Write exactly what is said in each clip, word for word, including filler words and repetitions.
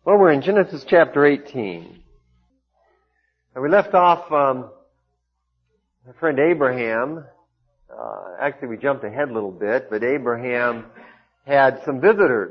Well, we're in Genesis chapter eighteen. And we left off, um, our friend Abraham. Uh, actually, we jumped ahead a little bit, but Abraham had some visitors.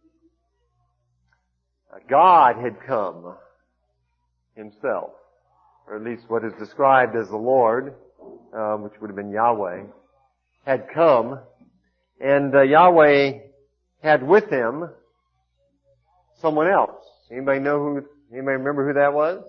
Uh, God had come himself, or at least what is described as the Lord, uh, which would have been Yahweh, had come, and uh, Yahweh had with him someone else. Anybody know who, anybody remember who that was?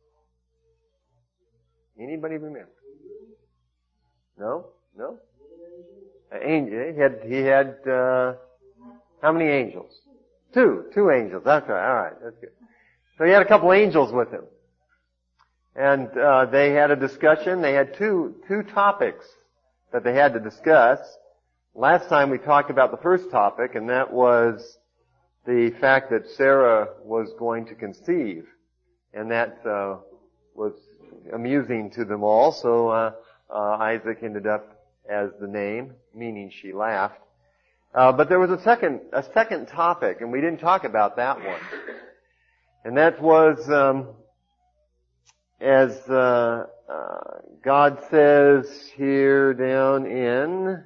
Anybody remember? No? No? An angel. He had, he had, uh, how many angels? Two. Two angels. That's right. Alright. That's good. So he had a couple angels with him. And, uh, they had a discussion. They had two, two topics that they had to discuss. Last time we talked about the first topic, and that was the fact that Sarah was going to conceive. And that, uh, was amusing to them all. So, uh, uh, Isaac ended up as the name, meaning she laughed. Uh, but there was a second, a second topic, and we didn't talk about that one. And that was, um, as, uh, uh, God says here down in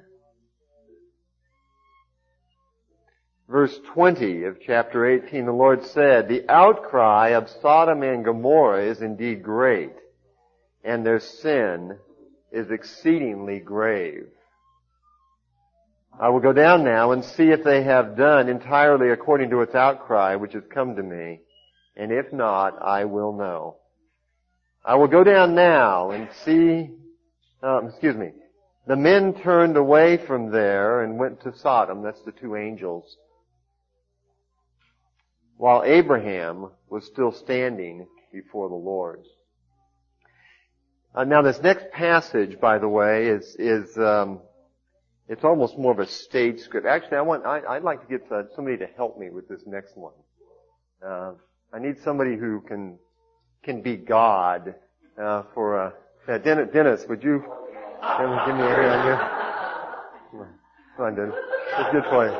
verse twenty of chapter eighteen, the Lord said, "The outcry of Sodom and Gomorrah is indeed great, and their sin is exceedingly grave. I will go down now and see if they have done entirely according to its outcry which has come to me, and if not, I will know. I will go down now and see, um, excuse me, the men turned away from there and went to Sodom," that's the two angels, "while Abraham was still standing before the Lord." Uh, now this next passage, by the way, is, is, um, it's almost more of a stage script. Actually, I want, I, I'd like to get uh, somebody to help me with this next one. Uh, I need somebody who can, can be God, uh, for, uh, yeah, Dennis, Dennis, would you, give me a hand here? Come on, Come on Dennis. It's good for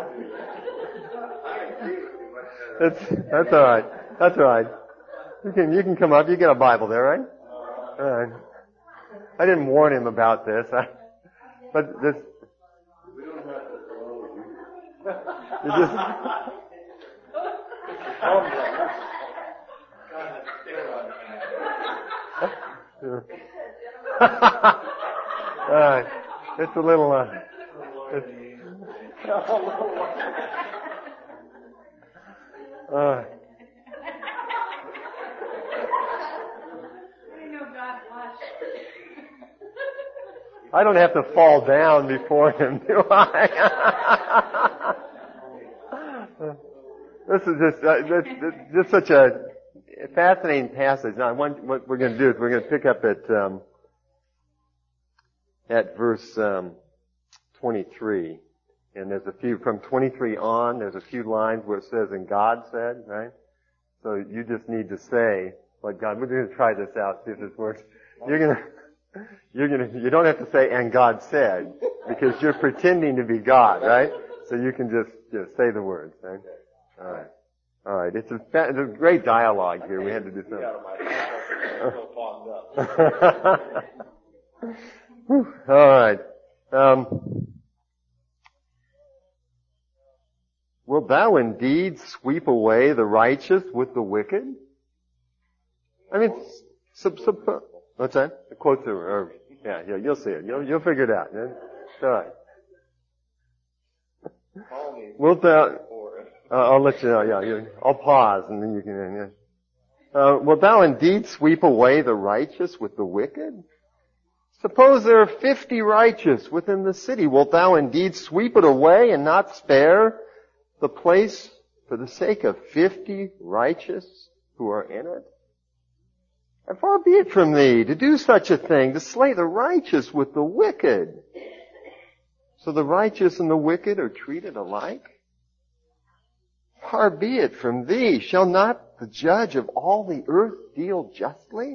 you. That's, that's alright. That's alright. You can, you can come up. You get a Bible there, right? Alright. I didn't warn him about this. I, but this, you just, alright. It's a little, uh, it's, uh, I don't have to fall down before him, do I? This is just, uh, this, this, just such a fascinating passage. Now, one, what we're going to do is we're going to pick up at, um, at verse, um, twenty-three. And there's a few, from twenty-three on, there's a few lines where it says, "And God said," right? So you just need to say what God, we're going to try this out, see if this works. You're going to, You're gonna, you don't have to say, "And God said," because you're pretending to be God, right? So you can just, just say the words, right? Alright. Alright. It's a, it's a great dialogue here. We had to do something. Alright. Um, "Wilt thou indeed sweep away the righteous with the wicked?" I mean, sub, sub, what's that? The quotes are, are yeah, yeah, you'll see it. You'll, you'll figure it out. Yeah? It's alright. Wilt thou, uh, I'll let you know, yeah, you, I'll pause and then you can, yeah. Uh, "Wilt thou indeed sweep away the righteous with the wicked? Suppose there are fifty righteous within the city. Wilt thou indeed sweep it away and not spare the place for the sake of fifty righteous who are in it? And far be it from thee to do such a thing, to slay the righteous with the wicked. So the righteous and the wicked are treated alike? Far be it from thee. Shall not the judge of all the earth deal justly?"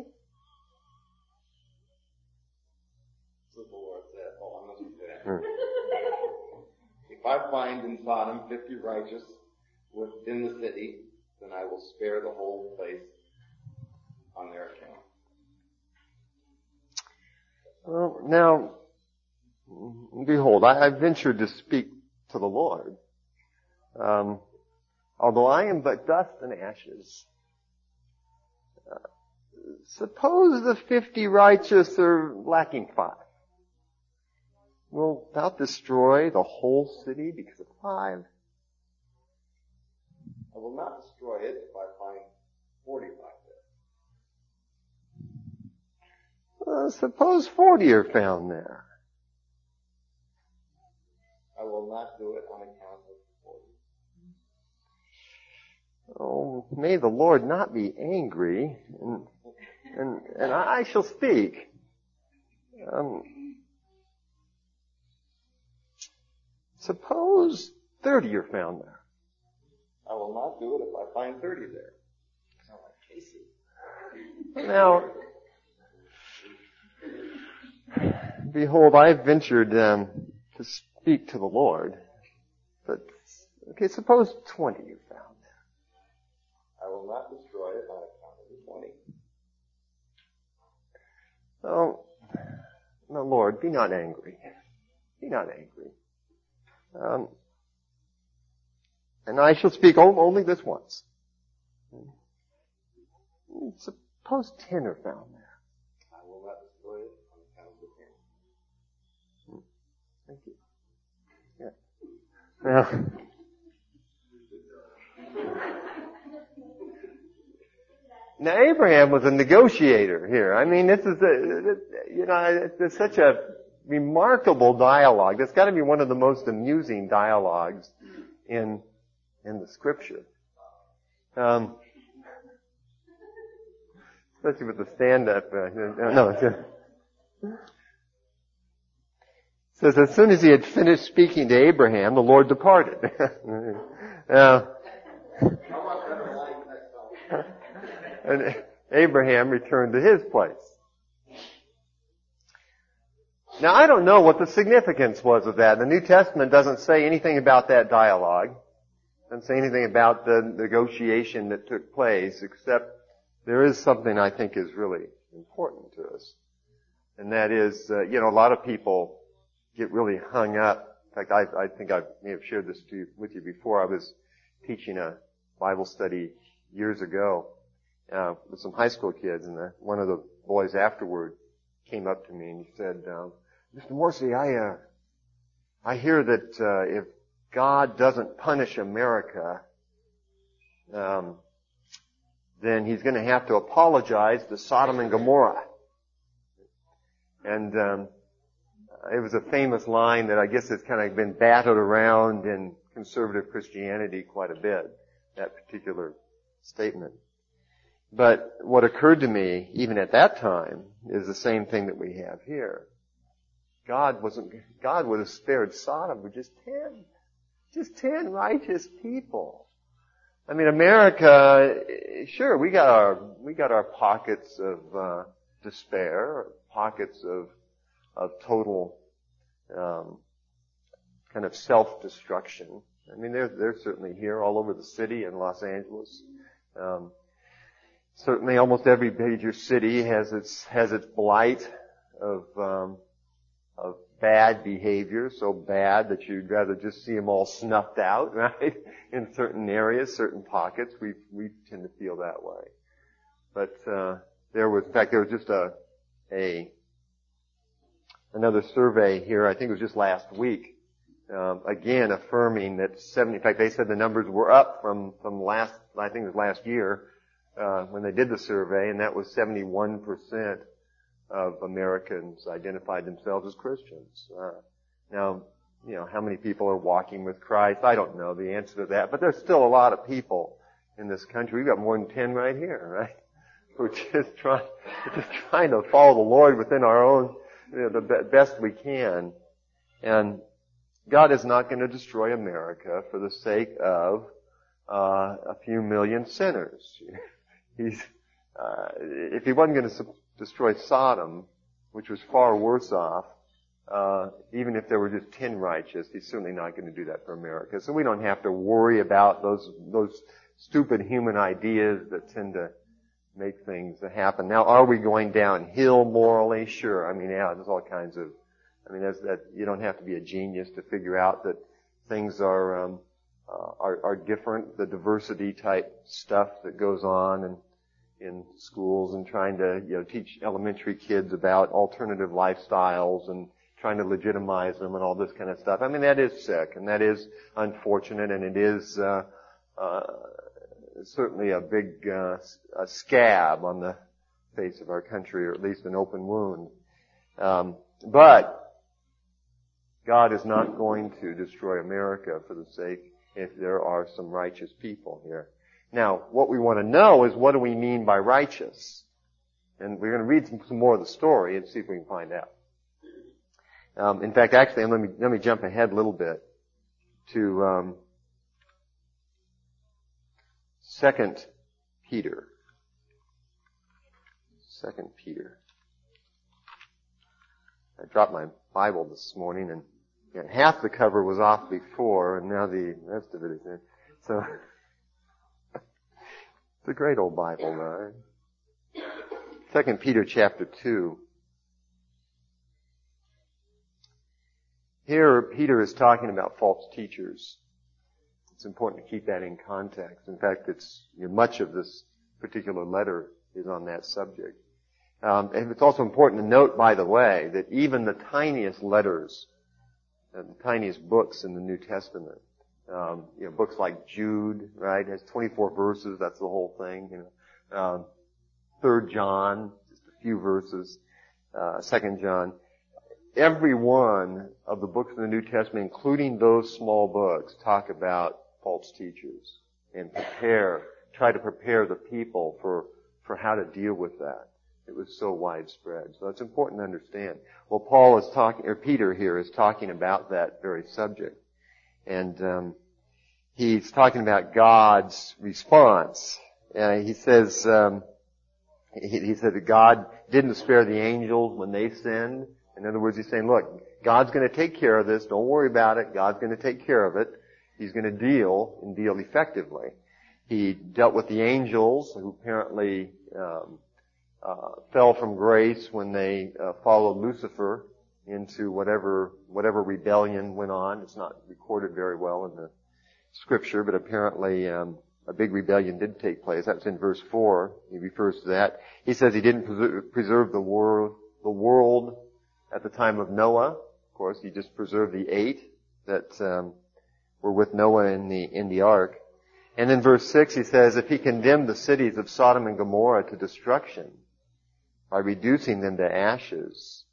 So the Lord said, "Oh, I'm going to do that. If I find in Sodom fifty righteous within the city, then I will spare the whole place on their account. Well, now, behold, I, I ventured to speak to the Lord. Um, although I am but dust and ashes. Uh, suppose the fifty righteous are lacking five. Will thou destroy the whole city because of five? I will not destroy it if I find forty-five there. Uh, suppose forty are found there. I will not do it on account of forty. Oh, may the Lord not be angry, and and, and I shall speak. Um, suppose thirty are found there. I will not do it if I find thirty there. Sound like Casey. Now, behold, I have ventured um, to speak to the Lord, but okay, suppose twenty are found there. I will not destroy it on account of the twenty. Oh, no, Lord, be not angry. Be not angry. Um, and I shall speak only this once. Suppose ten are found there. I will not destroy it on account of the ten. Thank you. Yeah. Now, now Abraham was a negotiator here. I mean, this is a, you know, it's such a remarkable dialogue. That's got to be one of the most amusing dialogues in in the Scripture. Um, especially with the stand-up. Uh, no, it's, uh, it says, as soon as he had finished speaking to Abraham, the Lord departed. uh, and Abraham returned to his place. Now, I don't know what the significance was of that. The New Testament doesn't say anything about that dialogue. It doesn't say anything about the negotiation that took place, except there is something I think is really important to us. And that is, uh, you know, a lot of people get really hung up. In fact, I, I think I may have shared this to you, with you before. I was teaching a Bible study years ago uh, with some high school kids, and the, one of the boys afterward came up to me and he said, um, Mister Morrissey, I uh, I hear that uh, if God doesn't punish America, um, then He's going to have to apologize to Sodom and Gomorrah. And um, it was a famous line that I guess has kind of been battered around in conservative Christianity quite a bit, that particular statement. But what occurred to me, even at that time, is the same thing that we have here. God wasn't, God would have spared Sodom with just ten, just ten righteous people. I mean, America, sure, we got our, we got our pockets of, uh, despair, pockets of, of total, um, kind of self-destruction. I mean, they're, they're certainly here all over the city in Los Angeles. Um, certainly almost every major city has its, has its blight of, um, of bad behavior, so bad that you'd rather just see them all snuffed out, right? In certain areas, certain pockets, we we tend to feel that way. But uh there was, in fact, there was just a a another survey here. I think it was just last week, um, again affirming that seventy. In fact, they said the numbers were up from from last. I think it was last year uh, when they did the survey, and that was seventy-one percent. Of Americans identified themselves as Christians. Uh, now, you know, how many people are walking with Christ? I don't know the answer to that, but there's still a lot of people in this country. We've got more than ten right here, right? We're just trying, we're just trying to follow the Lord within our own, you know, the be- best we can. And God is not going to destroy America for the sake of uh, a few million sinners. He's, uh, if He wasn't going to su- destroy Sodom, which was far worse off, uh, even if there were just ten righteous, He's certainly not going to do that for America. So we don't have to worry about those those stupid human ideas that tend to make things happen. Now, are we going downhill morally? Sure. I mean, yeah, there's all kinds of, I mean, that's, that, you don't have to be a genius to figure out that things are, um, uh, are, are different. The diversity type stuff that goes on and in schools and trying to, you know, teach elementary kids about alternative lifestyles and trying to legitimize them and all this kind of stuff. I mean, that is sick and that is unfortunate and it is, uh, uh, certainly a big, uh, a scab on the face of our country, or at least an open wound. Um, but God is not going to destroy America for the sake if there are some righteous people here. Now, what we want to know is what do we mean by righteous? And we're going to read some, some more of the story and see if we can find out. Um, in fact, actually, let me let me jump ahead a little bit to um, Second Peter. Second Peter. I dropped my Bible this morning, and yeah, half the cover was off before, and now the rest of it is in. So it's a great old Bible, right? Second Peter chapter two. Here, Peter is talking about false teachers. It's important to keep that in context. In fact, it's, you know, much of this particular letter is on that subject. Um, and it's also important to note, by the way, that even the tiniest letters, uh, the tiniest books in the New Testament, um, you know, books like Jude, right, has twenty-four verses. That's the whole thing. You know, um, Third John, just a few verses. Uh, Second John. Every one of the books in the New Testament, including those small books, talk about false teachers and prepare, try to prepare the people for, for how to deal with that. It was so widespread. So it's important to understand. Well, Paul is talking, or Peter here is talking about that very subject. And, um, he's talking about God's response. Uh, he says, um, he, he said that God didn't spare the angels when they sinned. In other words, he's saying, look, God's going to take care of this. Don't worry about it. God's going to take care of it. He's going to deal and deal effectively. He dealt with the angels who apparently um, uh, fell from grace when they uh, followed Lucifer into whatever whatever rebellion went on. It's not recorded very well in the scripture, but apparently um, a big rebellion did take place. That's in verse four. He refers to that. He says he didn't preserve, preserve the world, the world at the time of Noah. Of course, he just preserved the eight that um, were with Noah in the in the ark. And in verse six, he says, if he condemned the cities of Sodom and Gomorrah to destruction by reducing them to ashes,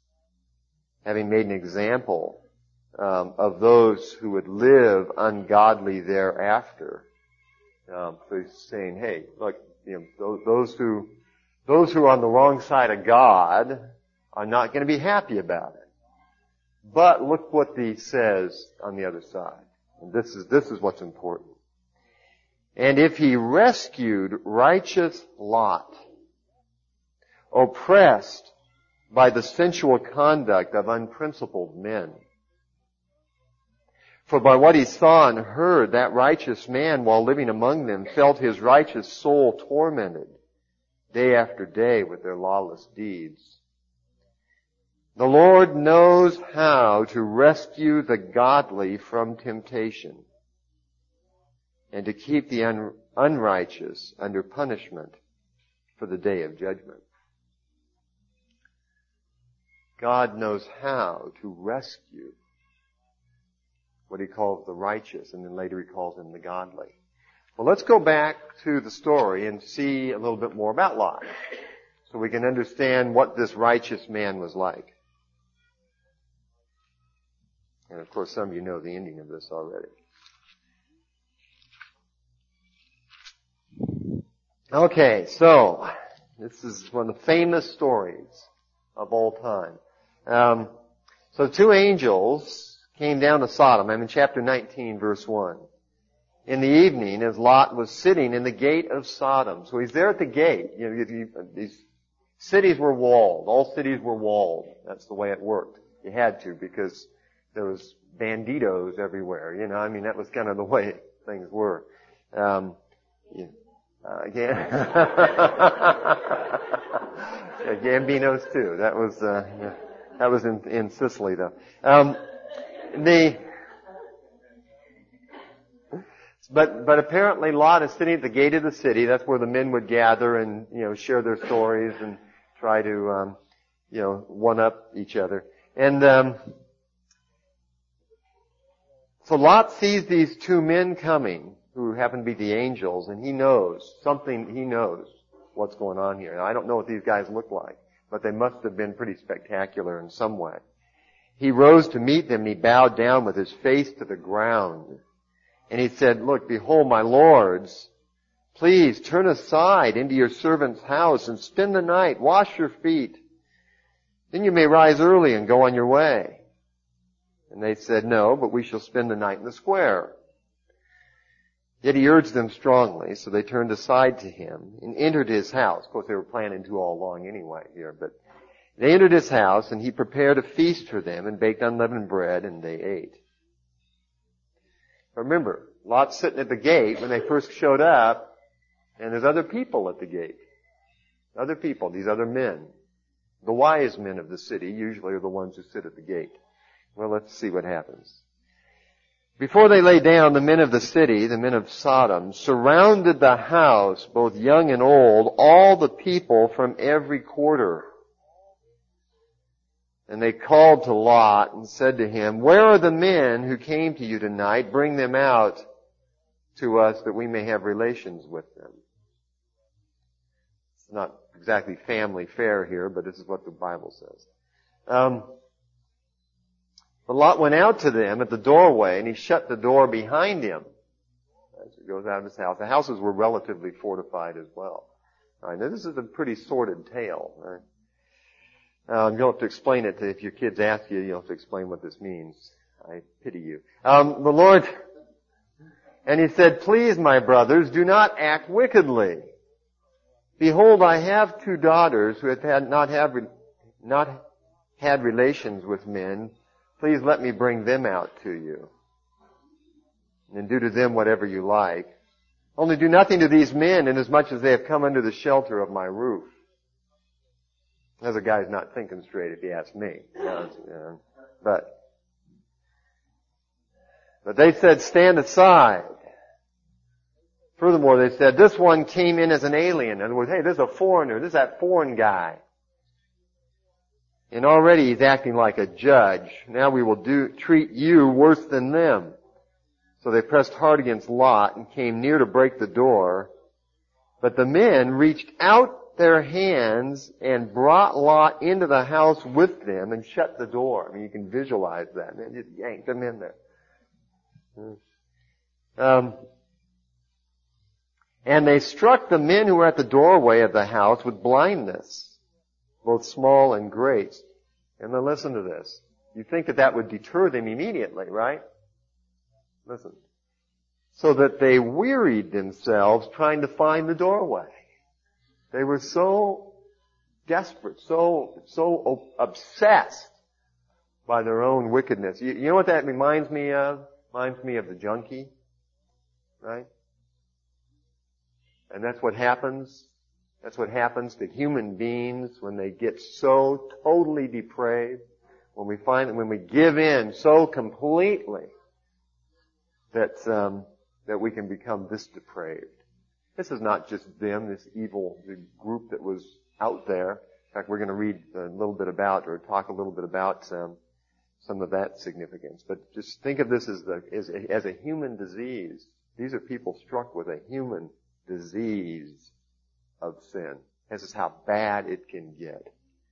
having made an example um, of those who would live ungodly thereafter. Um, so he's saying, hey, look, you know, those, those who those who are on the wrong side of God are not going to be happy about it. But look what he says on the other side. And this is, this is what's important. And if he rescued righteous Lot, oppressed by the sensual conduct of unprincipled men, for by what he saw and heard, that righteous man, while living among them, felt his righteous soul tormented day after day with their lawless deeds. The Lord knows how to rescue the godly from temptation and to keep the un- unrighteous under punishment for the day of judgment. God knows how to rescue what he calls the righteous, and then later he calls them the godly. Well, let's go back to the story and see a little bit more about Lot so we can understand what this righteous man was like. And of course, some of you know the ending of this already. Okay, so this is one of the famous stories of all time. Um, so two angels came down to Sodom. I'm in chapter nineteen, verse one. In the evening, as Lot was sitting in the gate of Sodom. So he's there at the gate. You know, you, you, these cities were walled. All cities were walled. That's the way it worked. You had to, because there was banditos everywhere. You know, I mean, that was kind of the way things were. Um, Yeah. Uh, yeah. Yeah, Gambinos too. That was, uh, yeah, that was in, in Sicily though. Um, the, but, but apparently Lot is sitting at the gate of the city. That's where the men would gather and, you know, share their stories and try to, um, you know, one up each other. And, um, so Lot sees these two men coming who happen to be the angels, and he knows something, he knows what's going on here. Now, I don't know what these guys look like, but they must have been pretty spectacular in some way. He rose to meet them, and he bowed down with his face to the ground. And he said, look, behold, my lords, please turn aside into your servant's house and spend the night, wash your feet. Then you may rise early and go on your way. And they said, no, but we shall spend the night in the square. Yet he urged them strongly, so they turned aside to him and entered his house. Of course, they were planning to all along anyway here, but they entered his house, and he prepared a feast for them and baked unleavened bread, and they ate. Remember, Lot's sitting at the gate when they first showed up, and there's other people at the gate. Other people, these other men. The wise men of the city usually are the ones who sit at the gate. Well, let's see what happens. Before they lay down, the men of the city, the men of Sodom, surrounded the house, both young and old, all the people from every quarter. And they called to Lot and said to him, where are the men who came to you tonight? Bring them out to us that we may have relations with them. It's not exactly family fare here, but this is what the Bible says. Um, But Lot went out to them at the doorway, and he shut the door behind him as he goes out of his house. The houses were relatively fortified as well. All right, now this is a pretty sordid tale. Right? Um, you'll have to explain it to, if your kids ask you, you'll have to explain what this means. I pity you. Um, the Lord, and he said, please, my brothers, do not act wickedly. Behold, I have two daughters who have had not have not had relations with men. Please let me bring them out to you, and do to them whatever you like. Only do nothing to these men, inasmuch as they have come under the shelter of my roof. As a guy's not thinking straight, if you ask me. You know, you know, but, but they said, stand aside. Furthermore, they said, this one came in as an alien. In other words, hey, this is a foreigner. This is that foreign guy. And already he's acting like a judge. Now we will do, treat you worse than them. So they pressed hard against Lot and came near to break the door. But the men reached out their hands and brought Lot into the house with them and shut the door. I mean, you can visualize that. And just yanked him in there. Um, and they struck the men who were at the doorway of the house with blindness, both small and great. And then listen to this. You think that that would deter them immediately, right? Listen. So that they wearied themselves trying to find the doorway. They were so desperate, so, so obsessed by their own wickedness. You, you know what that reminds me of? Reminds me of the junkie, right? And that's what happens. That's what happens to human beings when they get so totally depraved. When we find, when we give in so completely that, um, that we can become this depraved. This is not just them, this evil group that was out there. In fact, we're going to read a little bit about, or talk a little bit about, um, some of that significance. But just think of this as the, as a, as a human disease. These are people struck with a human disease of sin. This is how bad it can get.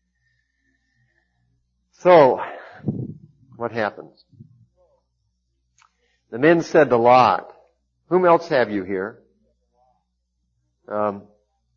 So, what happens? The men said to Lot, whom else have you here? Um,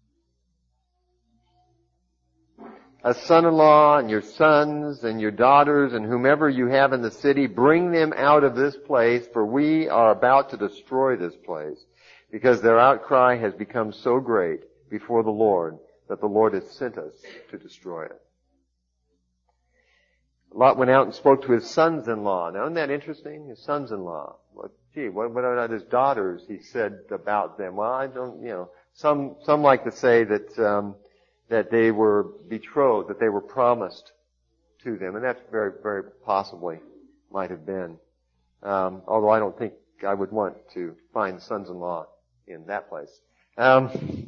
a son-in-law and your sons and your daughters and whomever you have in the city, bring them out of this place, for we are about to destroy this place, because their outcry has become so great before the Lord that the Lord has sent us to destroy it. Lot went out and spoke to his sons-in-law. Now, isn't that interesting? His sons-in-law. Well, gee, what, what about his daughters? He said about them. Well, I don't, you know, some some like to say that um, that they were betrothed, that they were promised to them, and that's very, very possibly might have been. Um, although I don't think I would want to find sons-in-law in that place. Um,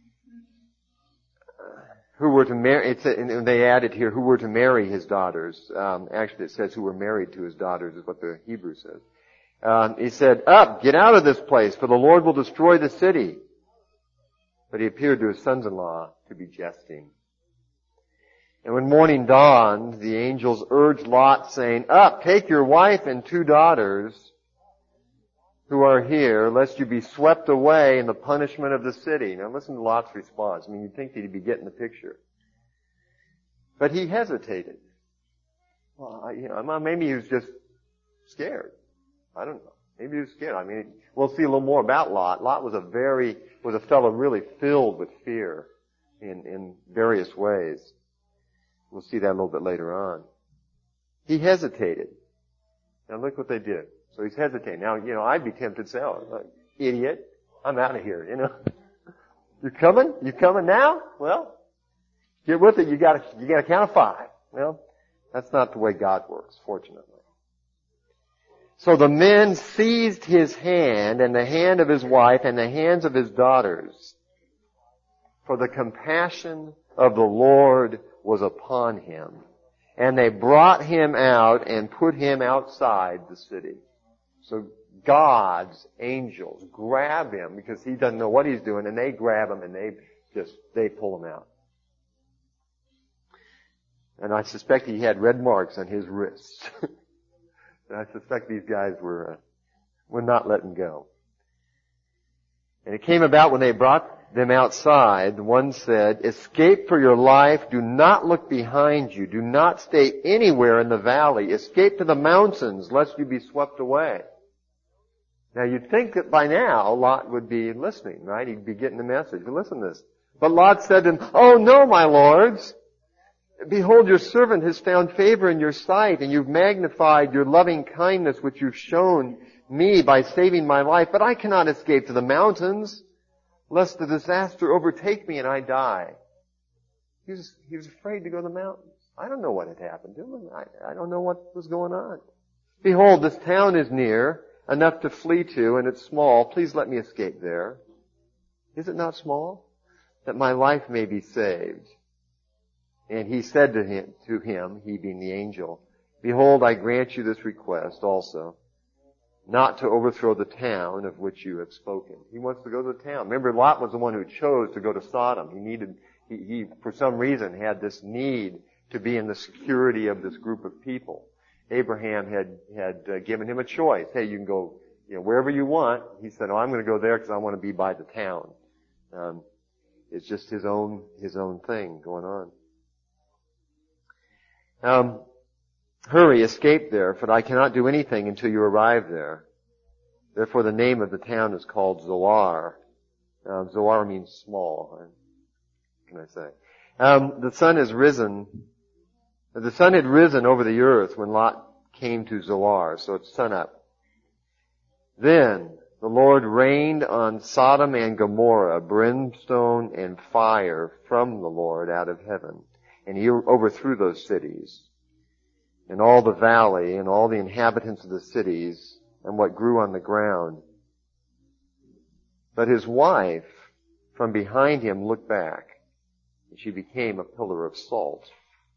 who were to marry, it's, and they added here, who were to marry his daughters. Um, actually it says who were married to his daughters is what the Hebrew says. Um, he said, up, get out of this place, for the Lord will destroy the city. But he appeared to his sons-in-law to be jesting. And when morning dawned, the angels urged Lot, saying, up, take your wife and two daughters who are here, lest you be swept away in the punishment of the city. Now listen to Lot's response. I mean, you'd think that he'd be getting the picture. But he hesitated. Well, I, you know, maybe he was just scared. I don't know. Maybe he was scared. I mean, we'll see a little more about Lot. Lot was a very, was a fellow really filled with fear in, in various ways. We'll see that a little bit later on. He hesitated. Now look what they did. So he's hesitating. Now, you know, I'd be tempted to say, oh, idiot, I'm out of here, you know. You're coming? You coming now? Well, get with it. You gotta, you gotta count of five. Well, that's not the way God works, fortunately. So the men seized his hand and the hand of his wife and the hands of his daughters, for the compassion of the Lord was upon him. And they brought him out and put him outside the city. So God's angels grab him because he doesn't know what he's doing, and they grab him and they just, they pull him out. And I suspect he had red marks on his wrists. And I suspect these guys were, uh, were not letting go. And it came about when they brought them outside, the one said, escape for your life, do not look behind you, do not stay anywhere in the valley, escape to the mountains, lest you be swept away. Now you'd think that by now Lot would be listening, right? He'd be getting the message. But listen to this. But Lot said to them, oh no, my lords, behold, your servant has found favor in your sight, and you've magnified your loving kindness which you've shown me by saving my life, but I cannot escape to the mountains, lest the disaster overtake me and I die. He was, he was afraid to go to the mountains. I don't know what had happened to him. I, I don't know what was going on. Behold, this town is near, enough to flee to, and it's small. Please let me escape there. Is it not small? That my life may be saved. And he said to him, to him, he being the angel, behold, I grant you this request also, not to overthrow the town of which you have spoken. He wants to go to the town. Remember, Lot was the one who chose to go to Sodom. He needed, he, he for some reason had this need to be in the security of this group of people. Abraham had, had uh, given him a choice. Hey, you can go, you know, wherever you want. He said, oh, I'm going to go there because I want to be by the town. Um, it's just his own, his own thing going on. Um, hurry, escape there, for I cannot do anything until you arrive there. Therefore the name of the town is called Zoar. Um, Zoar means small. What can I say? Um, the sun has risen. The sun had risen over the earth when Lot came to Zoar, so it's sun up. Then the Lord rained on Sodom and Gomorrah brimstone and fire from the Lord out of heaven. And he overthrew those cities, and all the valley, and all the inhabitants of the cities, and what grew on the ground. But his wife, from behind him, looked back, and she became a pillar of salt.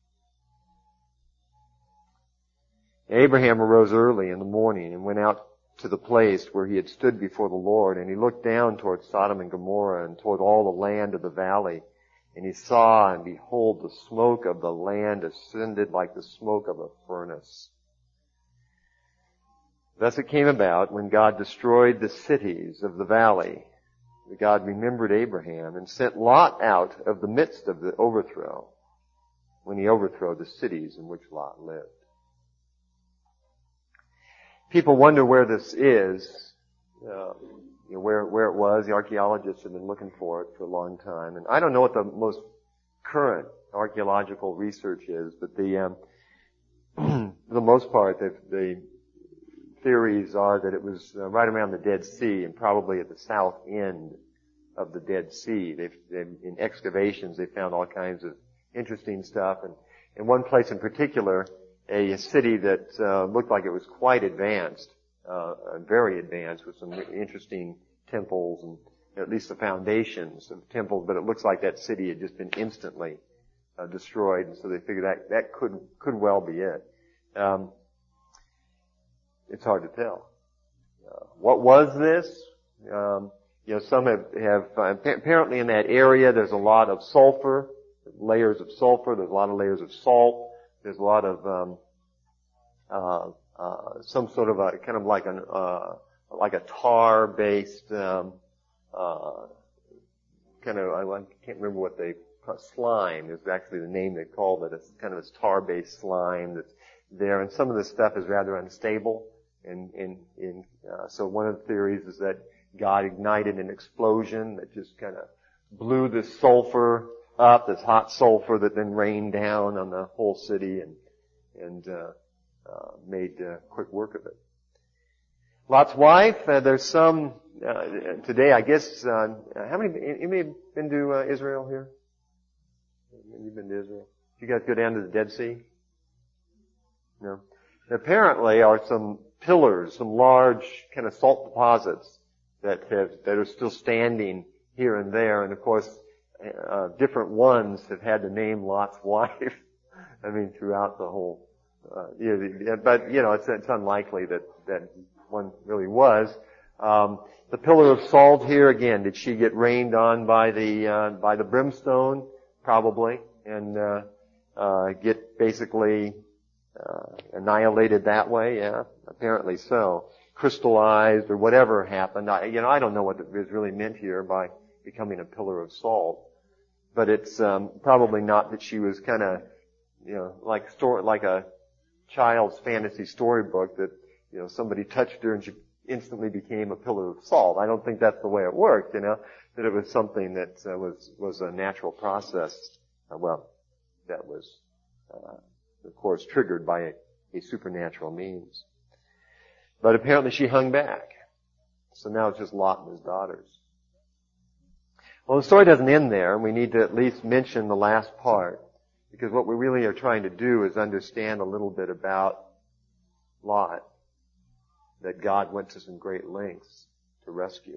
Abraham arose early in the morning and went out to the place where he had stood before the Lord, and he looked down toward Sodom and Gomorrah and toward all the land of the valley. And he saw, and behold, the smoke of the land ascended like the smoke of a furnace. Thus it came about, when God destroyed the cities of the valley, that God remembered Abraham and sent Lot out of the midst of the overthrow, when he overthrew the cities in which Lot lived. People wonder where this is. Uh, You know, where, where it was. The archaeologists have been looking for it for a long time. And I don't know what the most current archaeological research is, but the, um, for the most part, the, the theories are that it was uh, right around the Dead Sea and probably at the south end of the Dead Sea. They've, they've, in excavations, they found all kinds of interesting stuff. And in one place in particular, a city that uh, looked like it was quite advanced, uh, very advanced, with some interesting temples and at least the foundations of temples. But it looks like that city had just been instantly uh, destroyed, and so they figured that that could could well be it. Um, it's hard to tell. Uh, what was this? Um, you know, some have, have uh, apparently in that area there's a lot of sulfur, layers of sulfur. There's a lot of layers of salt. There's a lot of um, uh, uh, some sort of a kind of like an uh, like a tar-based um, uh, kind of I, I can't remember what they slime is actually the name they called it. It's kind of this tar-based slime that's there, and some of this stuff is rather unstable. And, and, and uh, so one of the theories is that God ignited an explosion that just kind of blew this sulfur up, this hot sulfur that then rained down on the whole city and and uh, uh, made uh, quick work of it. Lot's wife. Uh, there's some uh, today. I guess uh, how many? Anybody been to uh, Israel here? You've been to Israel? You guys go down to the Dead Sea? No. Apparently, are some pillars, some large kind of salt deposits that have that are still standing here and there, and of course, uh, different ones have had the name Lot's wife. I mean, throughout the whole. Uh, yeah, but you know, it's it's unlikely that that one really was. Um, the pillar of salt here again. Did she get rained on by the uh, by the brimstone? Probably, and uh, uh, get basically uh, annihilated that way. Yeah, apparently so. Crystallized or whatever happened. I, you know, I don't know what is really meant here by becoming a pillar of salt, but it's um, probably not that she was kind of, you know, like story, like a child's fantasy storybook that, you know, somebody touched her and she instantly became a pillar of salt. I don't think that's the way it worked. You know, that it was something that uh, was was a natural process. Uh, well, that was, uh, of course, triggered by a, a supernatural means. But apparently she hung back. So now it's just Lot and his daughters. Well, the story doesn't end there. We need to at least mention the last part, because what we really are trying to do is understand a little bit about Lot, that God went to some great lengths to rescue.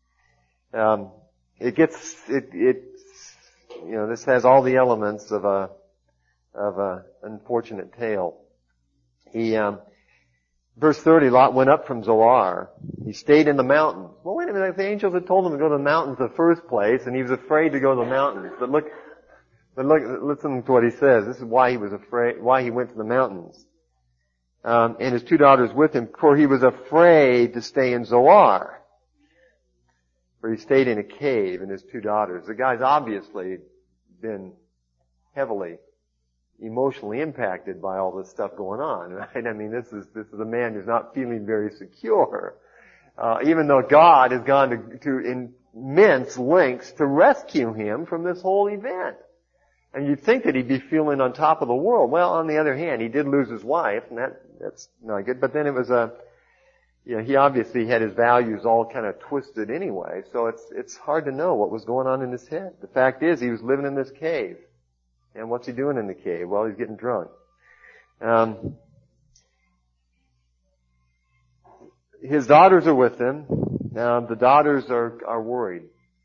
Um, it gets, it, it's, you know, this has all the elements of a, of a unfortunate tale. He, um, Verse thirty, Lot went up from Zoar. He stayed in the mountains. Well, wait a minute. The angels had told him to go to the mountains in the first place, and he was afraid to go to the mountains. But look, but look, listen to what he says. This is why he was afraid, why he went to the mountains. Um, and his two daughters with him, for he was afraid to stay in Zoar. For he stayed in a cave, and his two daughters. The guy's obviously been heavily emotionally impacted by all this stuff going on, right? I mean, this is this is a man who's not feeling very secure, uh, even though God has gone to, to immense lengths to rescue him from this whole event. And you'd think that he'd be feeling on top of the world. Well, on the other hand, he did lose his wife, and that that's not good. But then it was a, you know, he obviously had his values all kind of twisted anyway. So it's it's hard to know what was going on in his head. The fact is, he was living in this cave. And what's he doing in the cave? Well, he's getting drunk. Um, his daughters are with him. Now, the daughters are, are worried.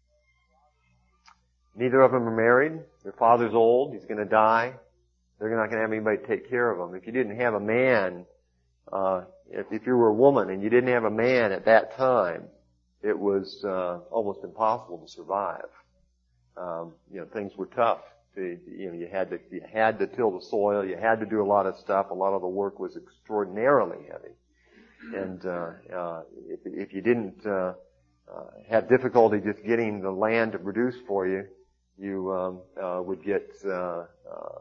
Neither of them are married. Their father's old. He's going to die. They're not going to have anybody to take care of them. If you didn't have a man, uh, if, if you were a woman and you didn't have a man at that time, it was uh, almost impossible to survive. Um, you know, things were tough. You know, you had to, you had to till the soil, you had to do a lot of stuff, a lot of the work was extraordinarily heavy. And, uh, uh, if, if you didn't, uh, uh, have difficulty just getting the land to produce for you, you, um, uh, would get, uh, uh,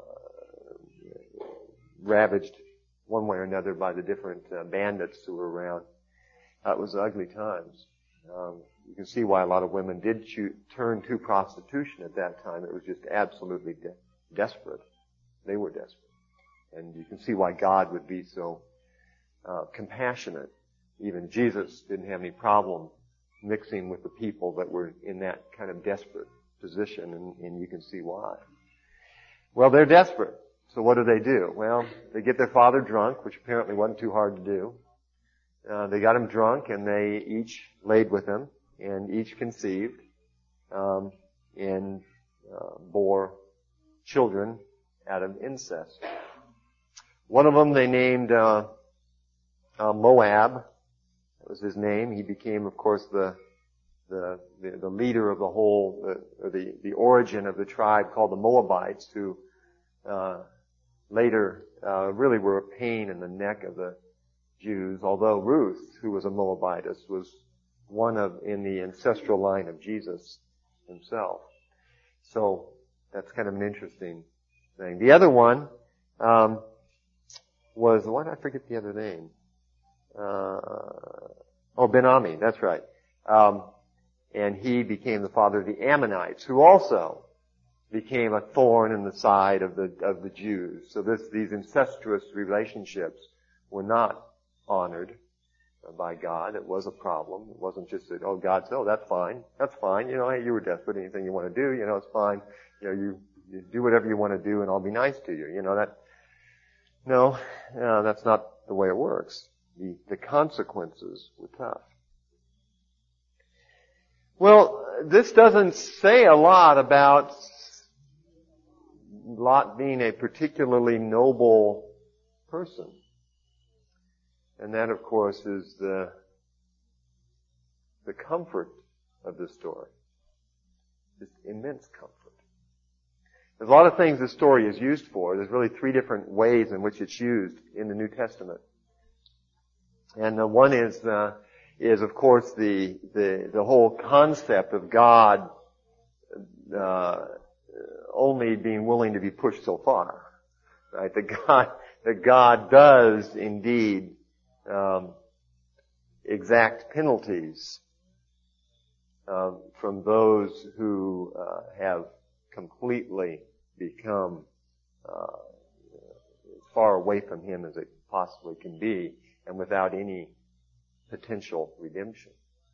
ravaged one way or another by the different uh, bandits who were around. Uh, it was ugly times. Um, You can see why a lot of women did choose, turn to prostitution at that time. It was just absolutely de- desperate. They were desperate. And you can see why God would be so uh, compassionate. Even Jesus didn't have any problem mixing with the people that were in that kind of desperate position, and, and you can see why. Well, they're desperate. So what do they do? Well, they get their father drunk, which apparently wasn't too hard to do. Uh, they got him drunk, and they each laid with him, and each conceived, um, and uh, bore children out of incest. One of them they named uh, uh, Moab. That was his name. He became, of course, the the the, the leader of the whole, the, or the the origin of the tribe called the Moabites, who uh, later uh, really were a pain in the neck of the Jews. Although Ruth, who was a Moabitess, was one of in the ancestral line of Jesus himself. So that's kind of an interesting thing. The other one um, was, why did I forget the other name? Uh, oh, Ben-Ami, that's right. Um, and he became the father of the Ammonites, who also became a thorn in the side of the of the Jews. So this these incestuous relationships were not honored by God. It was a problem. It wasn't just that, oh, God said, oh, that's fine. That's fine. You know, hey, you were desperate. Anything you want to do, you know, it's fine. You know, you, you do whatever you want to do and I'll be nice to you. You know, that, no, uh, that's not the way it works. The, the consequences were tough. Well, this doesn't say a lot about Lot being a particularly noble person. And that, of course, is the, the comfort of the story. Just immense comfort. There's a lot of things this story is used for. There's really three different ways in which it's used in the New Testament. And uh, one is, uh, is of course the, the, the whole concept of God, uh, only being willing to be pushed so far. Right? That God, that God does indeed Um, exact penalties um, from those who uh, have completely become uh, as far away from Him as it possibly can be, and without any potential redemption.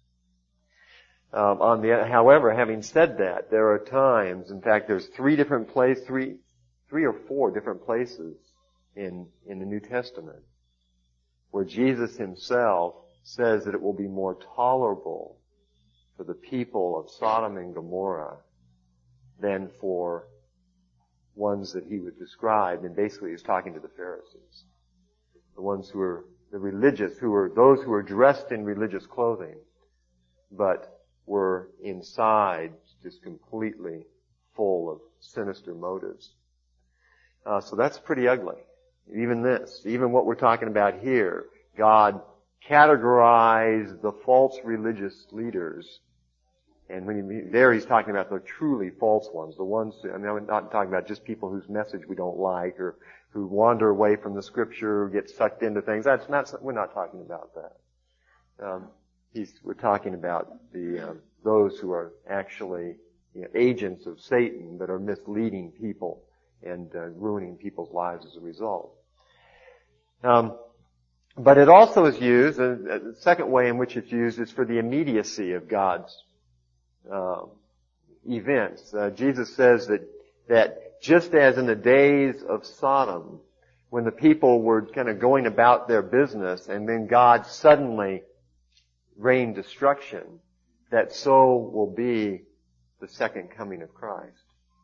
Um, on the, however, having said that, there are times, in fact, there's three different places, three, three or four different places in in the New Testament where Jesus himself says that it will be more tolerable for the people of Sodom and Gomorrah than for ones that he would describe. And basically he's talking to the Pharisees. The ones who are the religious, who were those who were dressed in religious clothing, but were inside just completely full of sinister motives. Uh, so that's pretty ugly. Even this, even what we're talking about here, God categorized the false religious leaders. And when he, there he's talking about the truly false ones, the ones, I mean, I'm not talking about just people whose message we don't like or who wander away from the scripture, get sucked into things. That's not, we're not talking about that. Um, he's, we're talking about the, um, those who are actually, you know, agents of Satan that are misleading people and uh, ruining people's lives as a result. Um, but it also is used, uh, the second way in which it's used is for the immediacy of God's uh, events. Uh, Jesus says that that just as in the days of Sodom, when the people were kind of going about their business and then God suddenly rained destruction, that so will be the second coming of Christ.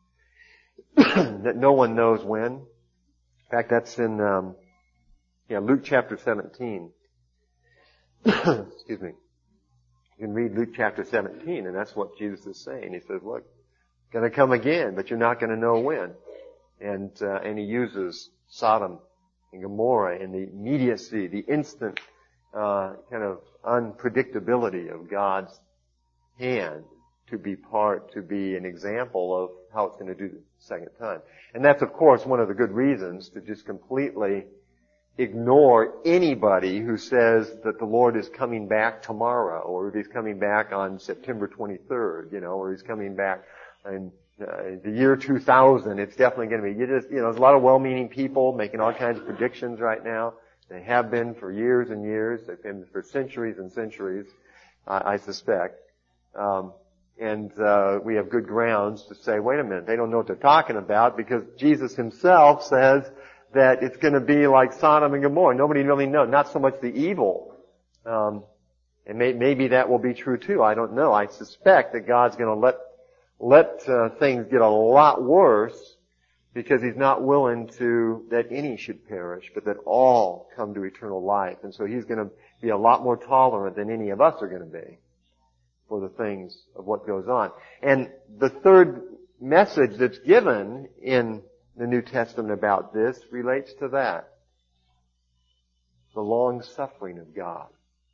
That no one knows when. In fact, that's in um, yeah, Luke chapter seventeen. Excuse me. You can read Luke chapter seventeen, and that's what Jesus is saying. He says, look, going to come again, but you're not going to know when. And uh, and he uses Sodom and Gomorrah and the immediacy, the instant uh, kind of unpredictability of God's hand to be part, to be an example of how it's going to do the second time. And that's, of course, one of the good reasons to just completely ignore anybody who says that the Lord is coming back tomorrow, or if He's coming back on September twenty-third, you know, or He's coming back in, uh, the year two thousand, it's definitely going to be, you just, you know, there's a lot of well-meaning people making all kinds of predictions right now. They have been for years and years. They've been for centuries and centuries, uh, I suspect. Um, and uh, we have good grounds to say, wait a minute, they don't know what they're talking about, because Jesus himself says that it's going to be like Sodom and Gomorrah. Nobody really knows. Not so much the evil. Um, and may, maybe that will be true too. I don't know. I suspect that God's going to let let uh, things get a lot worse, because He's not willing to that any should perish, but that all come to eternal life. And so He's going to be a lot more tolerant than any of us are going to be for the things of what goes on. And the third message that's given in the New Testament about this relates to that. The long suffering of God.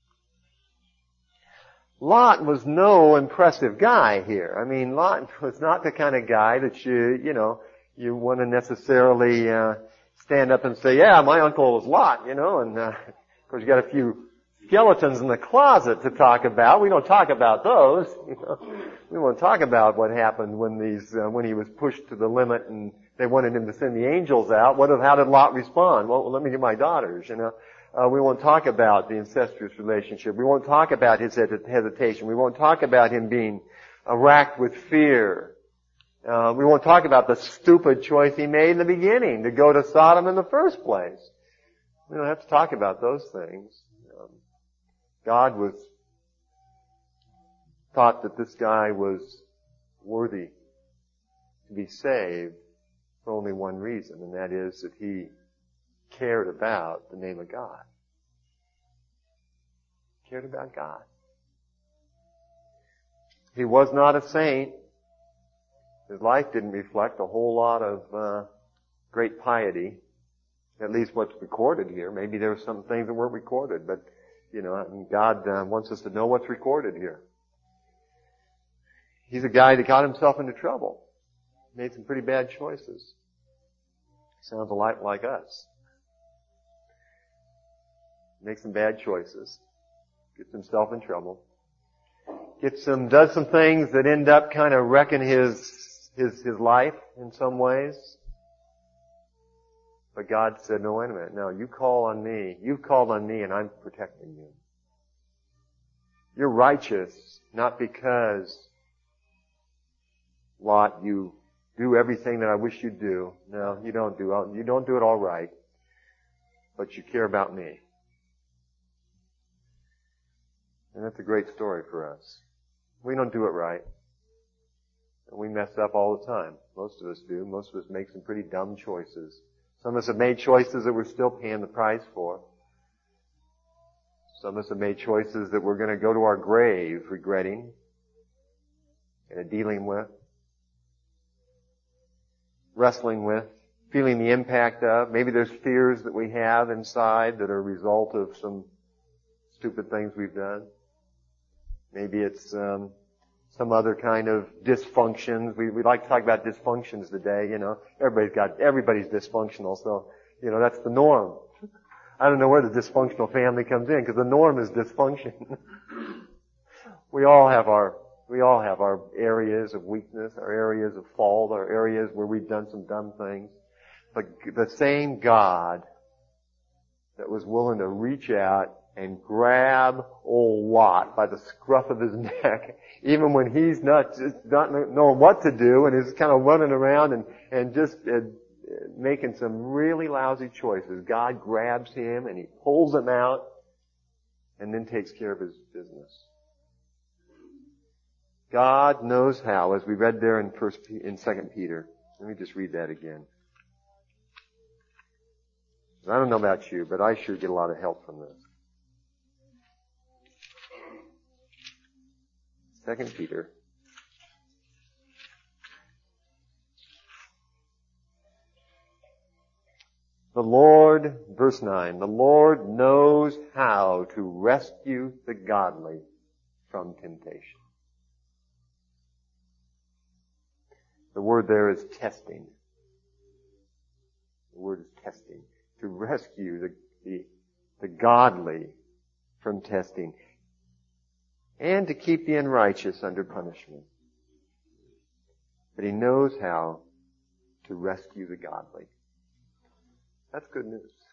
Lot was no impressive guy here. I mean, Lot was not the kind of guy that you, you know, you want to necessarily uh, stand up and say, yeah, my uncle was Lot, you know, and uh, of course you got a few skeletons in the closet to talk about. We don't talk about those. You know. We won't talk about what happened when these uh, when he was pushed to the limit and they wanted him to send the angels out. What? How did Lot respond? Well, let me get my daughters. You know, uh, we won't talk about the incestuous relationship. We won't talk about his hesitation. We won't talk about him being uh, racked with fear. Uh, we won't talk about the stupid choice he made in the beginning to go to Sodom in the first place. We don't have to talk about those things. Um, God was thought that this guy was worthy to be saved for only one reason, and that is that he cared about the name of God. Cared about God. He was not a saint. His life didn't reflect a whole lot of uh, great piety, at least what's recorded here. Maybe there were some things that weren't recorded, but, you know, I mean, God uh, wants us to know what's recorded here. He's a guy that got himself into trouble. Made some pretty bad choices. Sounds a lot like us. Makes some bad choices. Gets himself in trouble. Gets some, does some things that end up kind of wrecking his His, his life in some ways. But God said, no, wait a minute. No, you call on me. You've called on me and I'm protecting you. You're righteous, not because, Lot, you do everything that I wish you'd do. No, you don't do, you don't do it all right. But you care about me. And that's a great story for us. We don't do it right. We mess up all the time. Most of us do. Most of us make some pretty dumb choices. Some of us have made choices that we're still paying the price for. Some of us have made choices that we're going to go to our grave regretting and dealing with, wrestling with, feeling the impact of. Maybe there's fears that we have inside that are a result of some stupid things we've done. Maybe it's um some other kind of dysfunctions. We, we like to talk about dysfunctions today, you know. Everybody's got, everybody's dysfunctional, so, you know, that's the norm. I don't know where the dysfunctional family comes in, because the norm is dysfunction. we all have our, we all have our areas of weakness, our areas of fault, our areas where we've done some dumb things. But the same God that was willing to reach out and grab old Lot by the scruff of his neck, even when he's not just not knowing what to do and is kind of running around and and just uh, making some really lousy choices. God grabs him and he pulls him out and then takes care of his business. God knows how, as we read there in First in Second Peter. Let me just read that again. I don't know about you, but I sure get a lot of help from this. Second Peter. The Lord, verse nine, the Lord knows how to rescue the godly from temptation. The word there is testing. The word is testing. To rescue the, the, the godly from testing. And to keep the unrighteous under punishment. but He knows how to rescue the godly. That's good news.